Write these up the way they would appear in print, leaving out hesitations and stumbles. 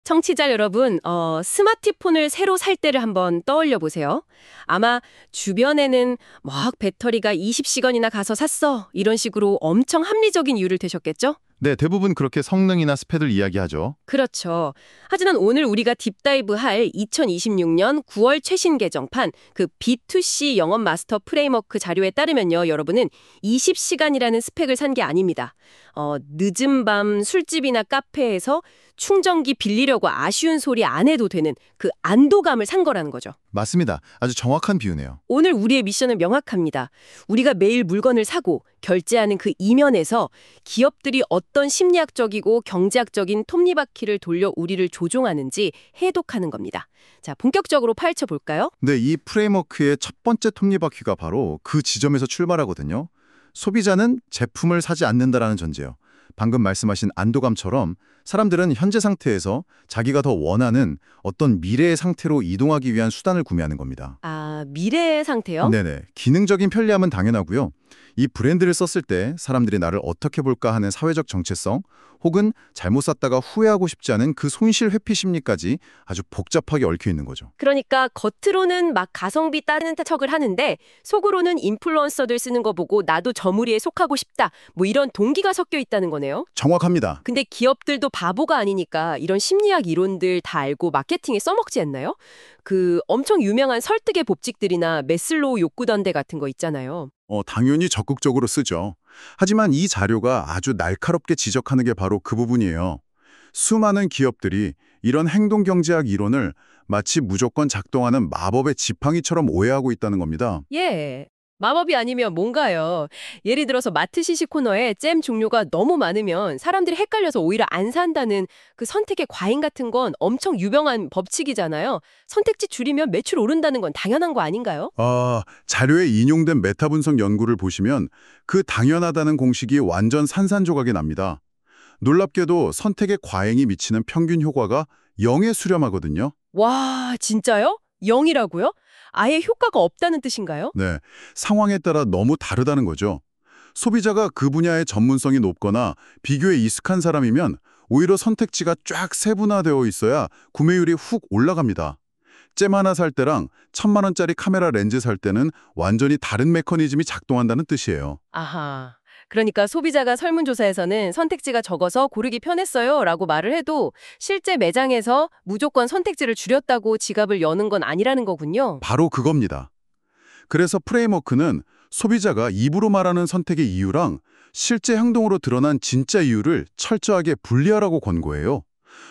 청취자 여러분, 스마트폰을 새로 살 때를 한번 떠올려 보세요. 아마 주변에는 막 배터리가 20시간이나 가서 샀어. 이런 식으로 엄청 합리적인 이유를 대셨겠죠? 네, 대부분 그렇게 성능이나 스펙을 이야기하죠. 그렇죠. 하지만 오늘 우리가 딥다이브할 2026년 9월 최신 개정판 그 B2C 영업 마스터 프레임워크 자료에 따르면요. 여러분은 20시간이라는 스펙을 산 게 아닙니다. 늦은 밤 술집이나 카페에서 충전기 빌리려고 아쉬운 소리 안 해도 되는 그 안도감을 산 거라는 거죠. 맞습니다. 아주 정확한 비유네요. 오늘 우리의 미션은 명확합니다. 우리가 매일 물건을 사고 결제하는 그 이면에서 기업들이 어떤 심리학적이고 경제학적인 톱니바퀴를 돌려 우리를 조종하는지 해독하는 겁니다. 자, 본격적으로 파헤쳐 볼까요? 네, 이 프레임워크의 첫 번째 톱니바퀴가 바로 그 지점에서 출발하거든요. 소비자는 제품을 사지 않는다라는 전제요. 방금 말씀하신 안도감처럼 사람들은 현재 상태에서 자기가 더 원하는 어떤 미래의 상태로 이동하기 위한 수단을 구매하는 겁니다. 아, 미래의 상태요? 네네. 기능적인 편리함은 당연하고요. 이 브랜드를 썼을 때 사람들이 나를 어떻게 볼까 하는 사회적 정체성 혹은 잘못 샀다가 후회하고 싶지 않은 그 손실 회피 심리까지 아주 복잡하게 얽혀 있는 거죠. 그러니까 겉으로는 막 가성비 따르는 척을 하는데 속으로는 인플루언서들 쓰는 거 보고 나도 저 무리에 속하고 싶다. 뭐 이런 동기가 섞여 있다는 거네요. 정확합니다. 근데 기업들도 바보가 아니니까 이런 심리학 이론들 다 알고 마케팅에 써먹지 않나요? 그 엄청 유명한 설득의 법칙들이나 메슬로우 욕구던대 같은 거 있잖아요. 당연히 적극적으로 쓰죠. 하지만 이 자료가 아주 날카롭게 지적하는 게 바로 그 부분이에요. 수많은 기업들이 이런 행동경제학 이론을 마치 무조건 작동하는 마법의 지팡이처럼 오해하고 있다는 겁니다. 예. 마법이 아니면 뭔가요? 예를 들어서 마트 시식 코너에 잼 종류가 너무 많으면 사람들이 헷갈려서 오히려 안 산다는 그 선택의 과잉 같은 건 엄청 유명한 법칙이잖아요. 선택지 줄이면 매출 오른다는 건 당연한 거 아닌가요? 자료에 인용된 메타 분석 연구를 보시면 그 당연하다는 공식이 완전 산산조각이 납니다. 놀랍게도 선택의 과잉이 미치는 평균 효과가 0에 수렴하거든요. 와, 진짜요? 0이라고요? 아예 효과가 없다는 뜻인가요? 네, 상황에 따라 너무 다르다는 거죠. 소비자가 그 분야의 전문성이 높거나 비교에 익숙한 사람이면 오히려 선택지가 쫙 세분화되어 있어야 구매율이 훅 올라갑니다. 잼 하나 살 때랑 1,000만 원짜리 카메라 렌즈 살 때는 완전히 다른 메커니즘이 작동한다는 뜻이에요. 아하. 그러니까 소비자가 설문조사에서는 선택지가 적어서 고르기 편했어요 라고 말을 해도 실제 매장에서 무조건 선택지를 줄였다고 지갑을 여는 건 아니라는 거군요. 바로 그겁니다. 그래서 프레임워크는 소비자가 입으로 말하는 선택의 이유랑 실제 행동으로 드러난 진짜 이유를 철저하게 분리하라고 권고해요.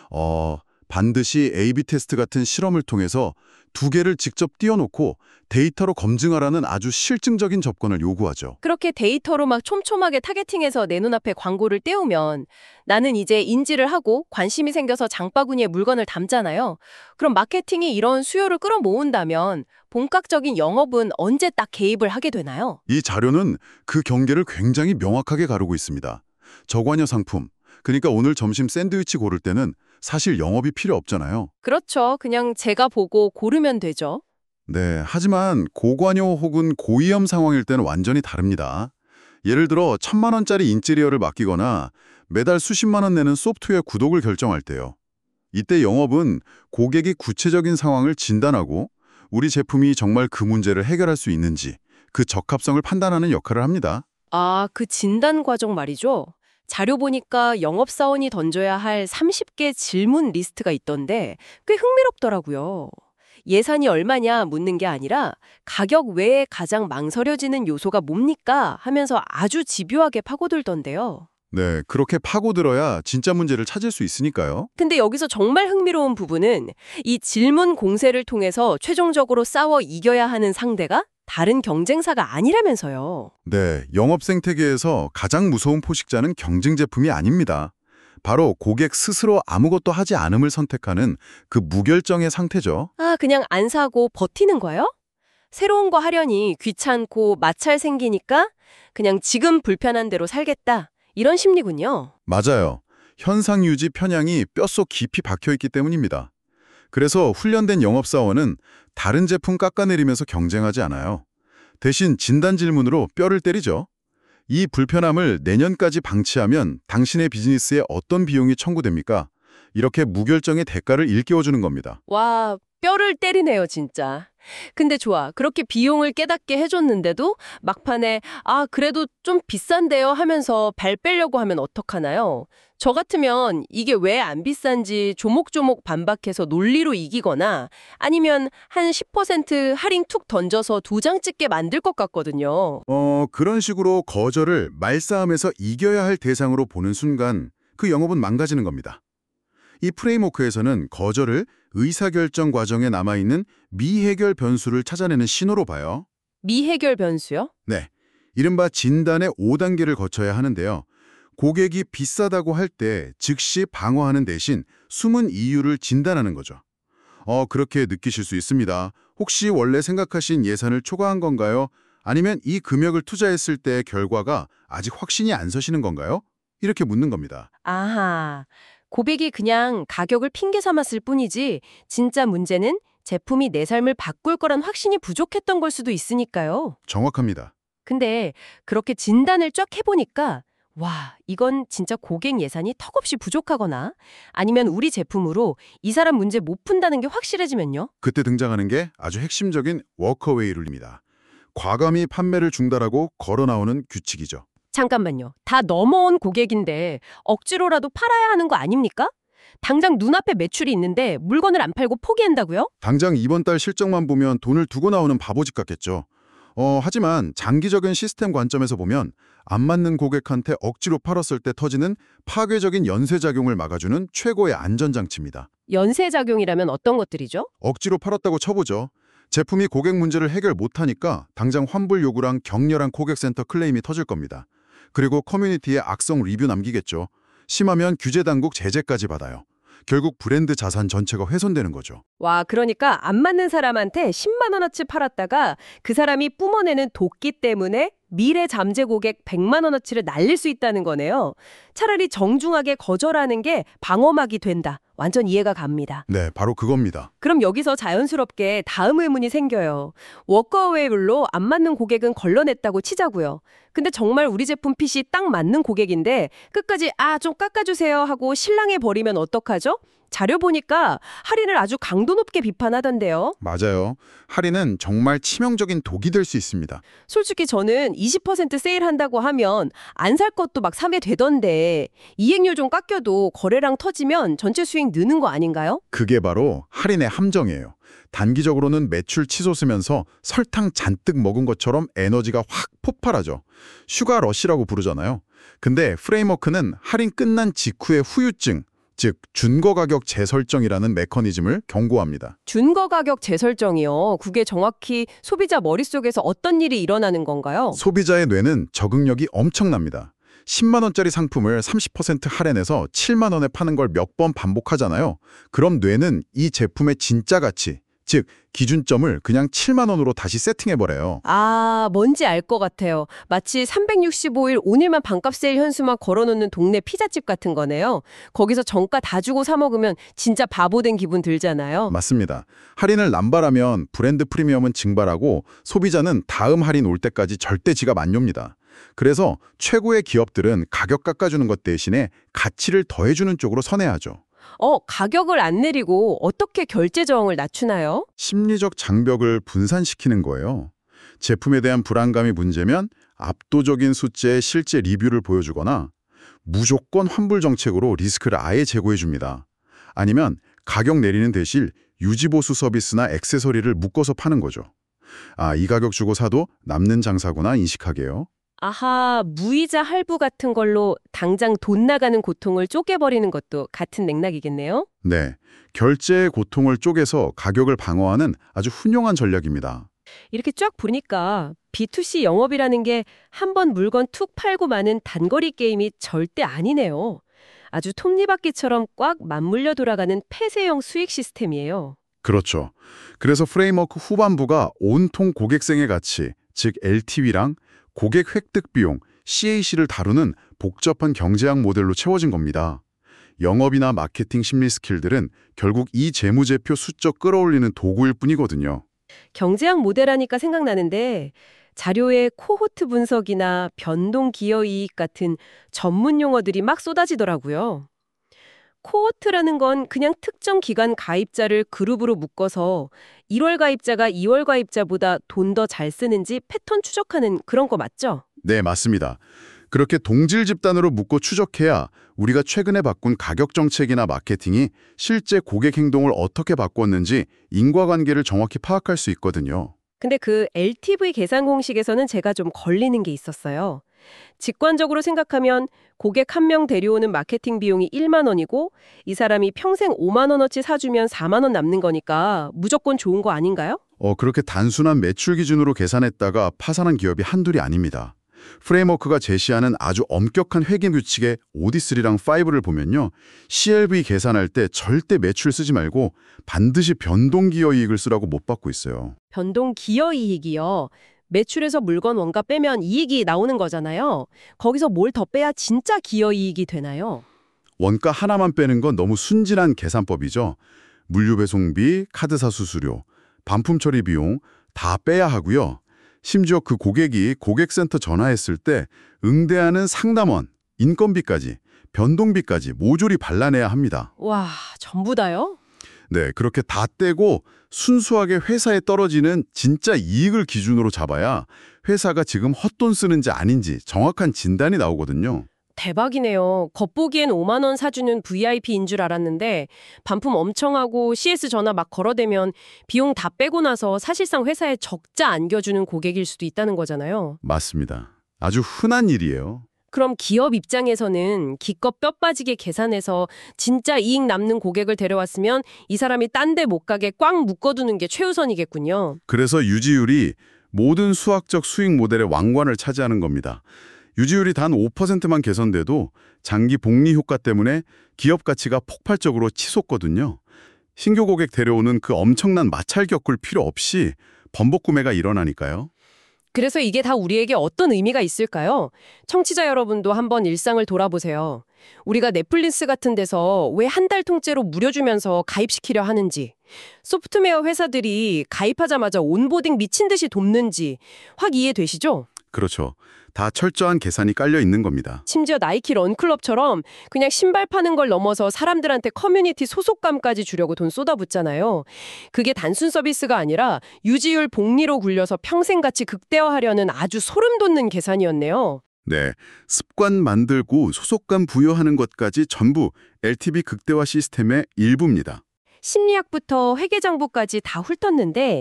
반드시 A/B 테스트 같은 실험을 통해서 두 개를 직접 띄워놓고 데이터로 검증하라는 아주 실증적인 접근을 요구하죠. 그렇게 데이터로 막 촘촘하게 타겟팅해서 내 눈앞에 광고를 떼우면 나는 이제 인지를 하고 관심이 생겨서 장바구니에 물건을 담잖아요. 그럼 마케팅이 이런 수요를 끌어모은다면 본격적인 영업은 언제 딱 개입을 하게 되나요? 이 자료는 그 경계를 굉장히 명확하게 가르고 있습니다. 저관여 상품, 그러니까 오늘 점심 샌드위치 고를 때는 사실 영업이 필요 없잖아요. 그렇죠. 그냥 제가 보고 고르면 되죠. 네, 하지만 고관여 혹은 고위험 상황일 때는 완전히 다릅니다. 예를 들어 1,000만 원짜리 인테리어를 맡기거나 매달 수십만 원 내는 소프트웨어 구독을 결정할 때요. 이때 영업은 고객이 구체적인 상황을 진단하고 우리 제품이 정말 그 문제를 해결할 수 있는지 그 적합성을 판단하는 역할을 합니다. 아, 그 진단 과정 말이죠. 자료 보니까 영업사원이 던져야 할 30개 질문 리스트가 있던데 꽤 흥미롭더라고요. 예산이 얼마냐 묻는 게 아니라 가격 외에 가장 망설여지는 요소가 뭡니까 하면서 아주 집요하게 파고들던데요. 네, 그렇게 파고들어야 진짜 문제를 찾을 수 있으니까요. 근데 여기서 정말 흥미로운 부분은 이 질문 공세를 통해서 최종적으로 싸워 이겨야 하는 상대가 다른 경쟁사가 아니라면서요. 네, 영업 생태계에서 가장 무서운 포식자는 경쟁 제품이 아닙니다. 바로 고객 스스로 아무것도 하지 않음을 선택하는 그 무결정의 상태죠. 아, 그냥 안 사고 버티는 거요? 새로운 거 하려니 귀찮고 마찰 생기니까 그냥 지금 불편한 대로 살겠다. 이런 심리군요. 맞아요. 현상 유지 편향이 뼛속 깊이 박혀있기 때문입니다. 그래서 훈련된 영업사원은 다른 제품 깎아내리면서 경쟁하지 않아요. 대신 진단 질문으로 뼈를 때리죠. 이 불편함을 내년까지 방치하면 당신의 비즈니스에 어떤 비용이 청구됩니까? 이렇게 무결정의 대가를 일깨워주는 겁니다. 와, 뼈를 때리네요, 진짜. 근데 좋아. 그렇게 비용을 깨닫게 해줬는데도 막판에 그래도 좀 비싼데요 하면서 발 빼려고 하면 어떡하나요? 저 같으면 이게 왜 안 비싼지 조목조목 반박해서 논리로 이기거나 아니면 한 10% 할인 툭 던져서 두 장 찍게 만들 것 같거든요. 그런 식으로 거절을 말싸움에서 이겨야 할 대상으로 보는 순간 그 영업은 망가지는 겁니다. 이 프레임워크에서는 거절을 의사결정 과정에 남아있는 미해결 변수를 찾아내는 신호로 봐요. 미해결 변수요? 네, 이른바 진단의 5단계를 거쳐야 하는데요. 고객이 비싸다고 할 때 즉시 방어하는 대신 숨은 이유를 진단하는 거죠. 그렇게 느끼실 수 있습니다. 혹시 원래 생각하신 예산을 초과한 건가요? 아니면 이 금액을 투자했을 때 결과가 아직 확신이 안 서시는 건가요? 이렇게 묻는 겁니다. 아하. 고백이 그냥 가격을 핑계 삼았을 뿐이지 진짜 문제는 제품이 내 삶을 바꿀 거란 확신이 부족했던 걸 수도 있으니까요. 정확합니다. 근데 그렇게 진단을 쫙 해보니까 와, 이건 진짜 고객 예산이 턱없이 부족하거나 아니면 우리 제품으로 이 사람 문제 못 푼다는 게 확실해지면요. 그때 등장하는 게 아주 핵심적인 워커웨이 룰입니다. 과감히 판매를 중단하고 걸어 나오는 규칙이죠. 잠깐만요. 다 넘어온 고객인데 억지로라도 팔아야 하는 거 아닙니까? 당장 눈앞에 매출이 있는데 물건을 안 팔고 포기한다고요? 당장 이번 달 실적만 보면 돈을 두고 나오는 바보짓 같겠죠. 하지만 장기적인 시스템 관점에서 보면 안 맞는 고객한테 억지로 팔았을 때 터지는 파괴적인 연쇄작용을 막아주는 최고의 안전장치입니다. 연쇄작용이라면 어떤 것들이죠? 억지로 팔았다고 쳐보죠. 제품이 고객 문제를 해결 못하니까 당장 환불 요구랑 격렬한 고객센터 클레임이 터질 겁니다. 그리고 커뮤니티에 악성 리뷰 남기겠죠. 심하면 규제당국 제재까지 받아요. 결국 브랜드 자산 전체가 훼손되는 거죠. 와, 그러니까 안 맞는 사람한테 10만 원어치 팔았다가 그 사람이 뿜어내는 도끼 때문에 미래 잠재 고객 100만 원어치를 날릴 수 있다는 거네요. 차라리 정중하게 거절하는 게 방어막이 된다. 완전 이해가 갑니다. 네, 바로 그겁니다. 그럼 여기서 자연스럽게 다음 의문이 생겨요. 워커웨이 룰로 안 맞는 고객은 걸러냈다고 치자고요. 근데 정말 우리 제품 핏이 딱 맞는 고객인데 끝까지 좀 깎아주세요 하고 실랑해 버리면 어떡하죠? 자료 보니까 할인을 아주 강도 높게 비판하던데요. 맞아요. 할인은 정말 치명적인 독이 될 수 있습니다. 솔직히 저는 20% 세일한다고 하면 안 살 것도 막 사게 되던데 이행률 좀 깎여도 거래량 터지면 전체 수익 느는 거 아닌가요? 그게 바로 할인의 함정이에요. 단기적으로는 매출 치솟으면서 설탕 잔뜩 먹은 것처럼 에너지가 확 폭발하죠. 슈가 러시라고 부르잖아요. 근데 프레임워크는 할인 끝난 직후의 후유증, 즉 준거 가격 재설정이라는 메커니즘을 경고합니다. 준거 가격 재설정이요. 그게 정확히 소비자 머릿속에서 어떤 일이 일어나는 건가요? 소비자의 뇌는 적응력이 엄청납니다. 10만 원짜리 상품을 30% 할인해서 7만 원에 파는 걸 몇 번 반복하잖아요. 그럼 뇌는 이 제품의 진짜 가치, 즉 기준점을 그냥 7만 원으로 다시 세팅해버려요. 뭔지 알 것 같아요. 마치 365일 오늘만 반값 세일 현수막 걸어놓는 동네 피자집 같은 거네요. 거기서 정가 다 주고 사 먹으면 진짜 바보 된 기분 들잖아요. 맞습니다. 할인을 남발하면 브랜드 프리미엄은 증발하고 소비자는 다음 할인 올 때까지 절대 지갑 안 엽니다. 그래서 최고의 기업들은 가격 깎아주는 것 대신에 가치를 더해주는 쪽으로 선회하죠. 가격을 안 내리고 어떻게 결제 저항을 낮추나요? 심리적 장벽을 분산시키는 거예요. 제품에 대한 불안감이 문제면 압도적인 숫자의 실제 리뷰를 보여주거나 무조건 환불 정책으로 리스크를 아예 제고해 줍니다. 아니면 가격 내리는 대신 유지보수 서비스나 액세서리를 묶어서 파는 거죠. 이 가격 주고 사도 남는 장사구나 인식하게요. 아하, 무이자 할부 같은 걸로 당장 돈 나가는 고통을 쪼개버리는 것도 같은 맥락이겠네요? 네, 결제의 고통을 쪼개서 가격을 방어하는 아주 훌륭한 전략입니다. 이렇게 쫙 보니까 B2C 영업이라는 게 한 번 물건 툭 팔고 마는 단거리 게임이 절대 아니네요. 아주 톱니바퀴처럼 꽉 맞물려 돌아가는 폐쇄형 수익 시스템이에요. 그렇죠. 그래서 프레임워크 후반부가 온통 고객생의 가치, 즉 LTV랑 고객 획득 비용, CAC를 다루는 복잡한 경제학 모델로 채워진 겁니다. 영업이나 마케팅 심리 스킬들은 결국 이 재무제표 수적 끌어올리는 도구일 뿐이거든요. 경제학 모델하니까 생각나는데 자료에 코호트 분석이나 변동 기여 이익 같은 전문 용어들이 막 쏟아지더라고요. 코호트라는 건 그냥 특정 기간 가입자를 그룹으로 묶어서 1월 가입자가 2월 가입자보다 돈 더 잘 쓰는지 패턴 추적하는 그런 거 맞죠? 네, 맞습니다. 그렇게 동질 집단으로 묶어 추적해야 우리가 최근에 바꾼 가격 정책이나 마케팅이 실제 고객 행동을 어떻게 바꿨는지 인과관계를 정확히 파악할 수 있거든요. 근데 그 LTV 계산 공식에서는 제가 좀 걸리는 게 있었어요. 직관적으로 생각하면 고객 한 명 데려오는 마케팅 비용이 1만 원이고 이 사람이 평생 5만 원어치 사주면 4만 원 남는 거니까 무조건 좋은 거 아닌가요? 그렇게 단순한 매출 기준으로 계산했다가 파산한 기업이 한둘이 아닙니다. 프레임워크가 제시하는 아주 엄격한 회계 규칙의 OD3랑 5를 보면요. CLV 계산할 때 절대 매출 쓰지 말고 반드시 변동기여이익을 쓰라고 못 받고 있어요. 변동 기여이익이요. 매출에서 물건 원가 빼면 이익이 나오는 거잖아요. 거기서 뭘 더 빼야 진짜 기여이익이 되나요? 원가 하나만 빼는 건 너무 순진한 계산법이죠. 물류 배송비, 카드사 수수료, 반품 처리 비용 다 빼야 하고요. 심지어 그 고객이 고객센터 전화했을 때 응대하는 상담원, 인건비까지, 변동비까지 모조리 발라내야 합니다. 와, 전부 다요? 네, 그렇게 다 떼고 순수하게 회사에 떨어지는 진짜 이익을 기준으로 잡아야 회사가 지금 헛돈 쓰는지 아닌지 정확한 진단이 나오거든요. 대박이네요. 겉보기엔 5만 원 사주는 VIP인 줄 알았는데 반품 엄청 하고 CS 전화 막 걸어대면 비용 다 빼고 나서 사실상 회사에 적자 안겨주는 고객일 수도 있다는 거잖아요. 맞습니다. 아주 흔한 일이에요. 그럼 기업 입장에서는 기껏 뼈 빠지게 계산해서 진짜 이익 남는 고객을 데려왔으면 이 사람이 딴 데 못 가게 꽉 묶어두는 게 최우선이겠군요. 그래서 유지율이 모든 수학적 수익 모델의 왕관을 차지하는 겁니다. 유지율이 단 5%만 개선돼도 장기 복리 효과 때문에 기업 가치가 폭발적으로 치솟거든요. 신규 고객 데려오는 그 엄청난 마찰 겪을 필요 없이 번복 구매가 일어나니까요. 그래서 이게 다 우리에게 어떤 의미가 있을까요? 청취자 여러분도 한번 일상을 돌아보세요. 우리가 넷플릭스 같은 데서 왜 한 달 통째로 무료 주면서 가입시키려 하는지, 소프트웨어 회사들이 가입하자마자 온보딩 미친 듯이 돕는지 확 이해되시죠? 그렇죠. 다 철저한 계산이 깔려 있는 겁니다. 심지어 나이키 런클럽처럼 그냥 신발 파는 걸 넘어서 사람들한테 커뮤니티 소속감까지 주려고 돈 쏟아붓잖아요. 그게 단순 서비스가 아니라 유지율 복리로 굴려서 평생같이 극대화하려는 아주 소름 돋는 계산이었네요. 네, 습관 만들고 소속감 부여하는 것까지 전부 LTV 극대화 시스템의 일부입니다. 심리학부터 회계정보까지 다 훑었는데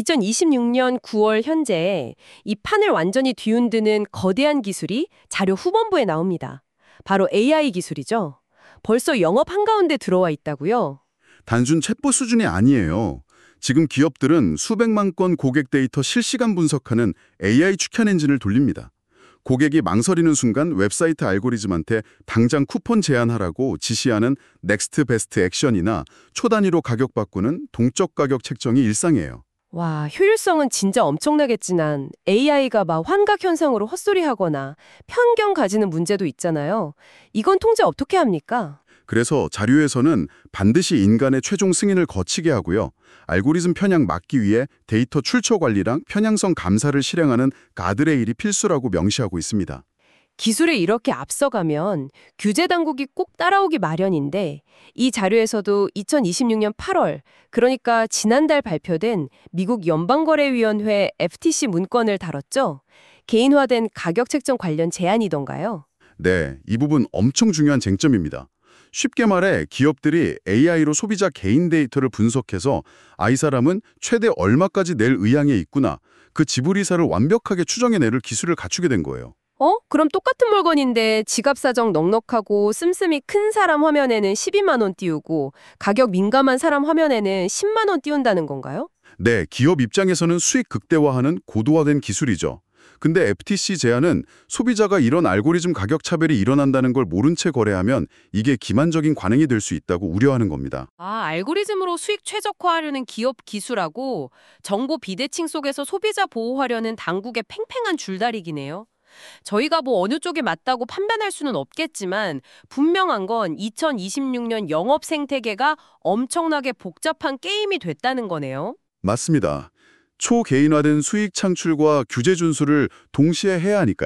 2026년 9월 현재 이 판을 완전히 뒤흔드는 거대한 기술이 자료 후반부에 나옵니다. 바로 AI 기술이죠. 벌써 영업 한가운데 들어와 있다고요? 단순 챗봇 수준이 아니에요. 지금 기업들은 수백만 건 고객 데이터 실시간 분석하는 AI 추천 엔진을 돌립니다. 고객이 망설이는 순간 웹사이트 알고리즘한테 당장 쿠폰 제안하라고 지시하는 넥스트 베스트 액션이나 초단위로 가격 바꾸는 동적 가격 책정이 일상이에요. 와, 효율성은 진짜 엄청나겠지만 AI가 막 환각 현상으로 헛소리하거나 편견 가지는 문제도 있잖아요. 이건 통제 어떻게 합니까? 그래서 자료에서는 반드시 인간의 최종 승인을 거치게 하고요. 알고리즘 편향 막기 위해 데이터 출처 관리랑 편향성 감사를 실행하는 가드레일이 필수라고 명시하고 있습니다. 기술에 이렇게 앞서가면 규제 당국이 꼭 따라오기 마련인데 이 자료에서도 2026년 8월, 그러니까 지난달 발표된 미국 연방거래위원회 FTC 문건을 다뤘죠. 개인화된 가격 책정 관련 제안이던가요? 네, 이 부분 엄청 중요한 쟁점입니다. 쉽게 말해 기업들이 AI로 소비자 개인 데이터를 분석해서 이 사람은 최대 얼마까지 낼 의향에 있구나, 그 지불 의사를 완벽하게 추정해낼 기술을 갖추게 된 거예요. 그럼 똑같은 물건인데 지갑 사정 넉넉하고 씀씀이 큰 사람 화면에는 12만 원 띄우고 가격 민감한 사람 화면에는 10만 원 띄운다는 건가요? 네, 기업 입장에서는 수익 극대화하는 고도화된 기술이죠. 근데 FTC 제안은 소비자가 이런 알고리즘 가격 차별이 일어난다는 걸 모른 채 거래하면 이게 기만적인 관행이 될 수 있다고 우려하는 겁니다. 알고리즘으로 수익 최적화하려는 기업 기술하고 정보 비대칭 속에서 소비자 보호하려는 당국의 팽팽한 줄다리기네요. 저희가 어느 쪽에 맞다고 판단할 수는 없겠지만 분명한 건 2026년 영업 생태계가 엄청나게 복잡한 게임이 됐다는 거네요. 맞습니다. 초개인화된 수익 창출과 규제 준수를 동시에 해야 하니까요.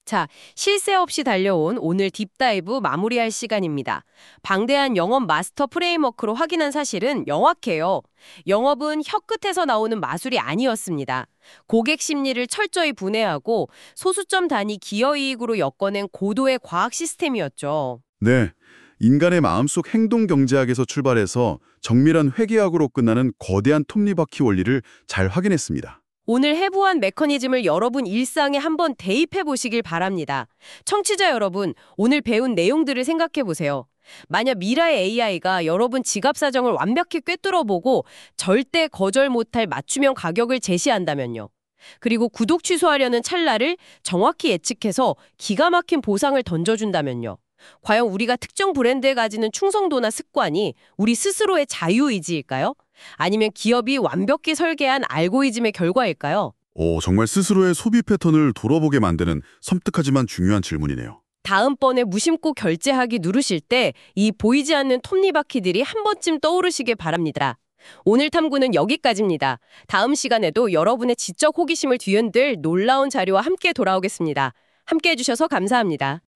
자, 쉴 새 없이 달려온 오늘 딥다이브 마무리할 시간입니다. 방대한 영업 마스터 프레임워크로 확인한 사실은 명확해요. 영업은 혀끝에서 나오는 마술이 아니었습니다. 고객 심리를 철저히 분해하고 소수점 단위 기여이익으로 엮어낸 고도의 과학 시스템이었죠. 네, 인간의 마음속 행동 경제학에서 출발해서 정밀한 회계학으로 끝나는 거대한 톱니바퀴 원리를 잘 확인했습니다. 오늘 해부한 메커니즘을 여러분 일상에 한번 대입해 보시길 바랍니다. 청취자 여러분, 오늘 배운 내용들을 생각해 보세요. 만약 미래의 AI가 여러분 지갑 사정을 완벽히 꿰뚫어보고 절대 거절 못할 맞춤형 가격을 제시한다면요. 그리고 구독 취소하려는 찰나를 정확히 예측해서 기가 막힌 보상을 던져준다면요. 과연 우리가 특정 브랜드에 가지는 충성도나 습관이 우리 스스로의 자유의지일까요? 아니면 기업이 완벽히 설계한 알고리즘의 결과일까요? 정말 스스로의 소비 패턴을 돌아보게 만드는 섬뜩하지만 중요한 질문이네요. 다음번에 무심코 결제하기 누르실 때 이 보이지 않는 톱니바퀴들이 한 번쯤 떠오르시길 바랍니다. 오늘 탐구는 여기까지입니다. 다음 시간에도 여러분의 지적 호기심을 뒤흔들 놀라운 자료와 함께 돌아오겠습니다. 함께 해주셔서 감사합니다.